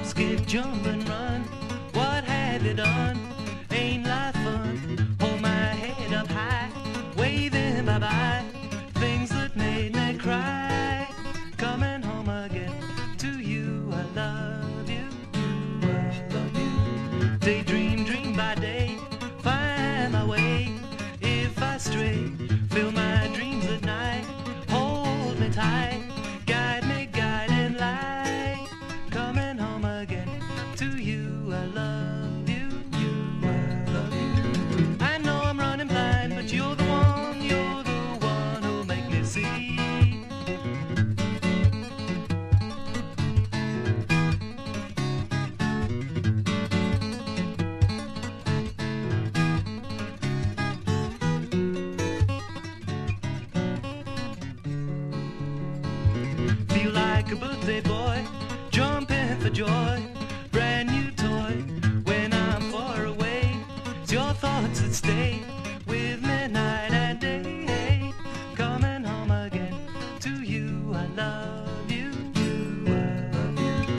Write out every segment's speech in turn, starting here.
Hop, skip, jump and run. What have you done? Ain't life fun? Hold my head up high, waving bye-bye. Things that made me cry. Coming home again to you, I love you, I love you. Daydream, dream by day, find my way. If I stray, fill my dreams at night. Hold me tight, guide me, guiding light. Coming home again to you, I love you, I love you. I know I'm running blind, but you're the one who'll make me see. Feel like a birthday boy, jumping for joy. Brand new toy when I'm far away. It's your thoughts that stay with me night and day. Coming home again to you, I love you, I love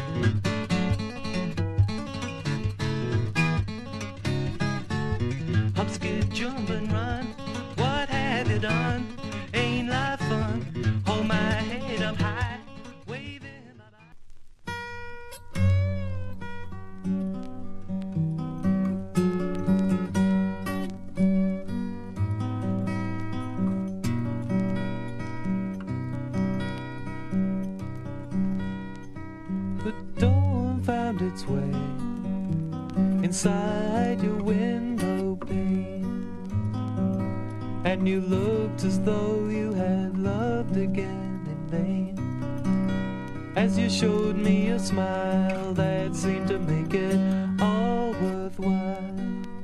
you. Hop, skip, jump and run. What have you done? Ain't life fun? Hold my head up high, waving bye-bye. The dawn found its way inside your window pane, and you looked as though you had loved again in vain. As you showed me a smile that seemed to make it all worthwhile.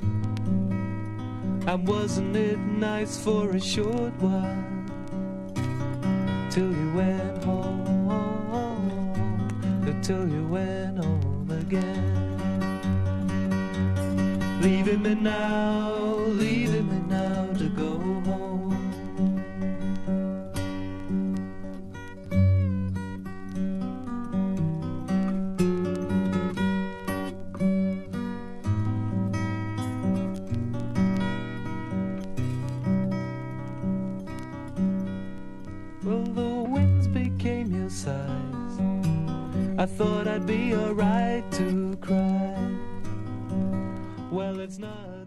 And wasn't it nice for a short while, till you went home, till you went home again. Leaving me now to go home. Well, the winds became your sighs. I thought I'd be alright to cry. Well, it's not.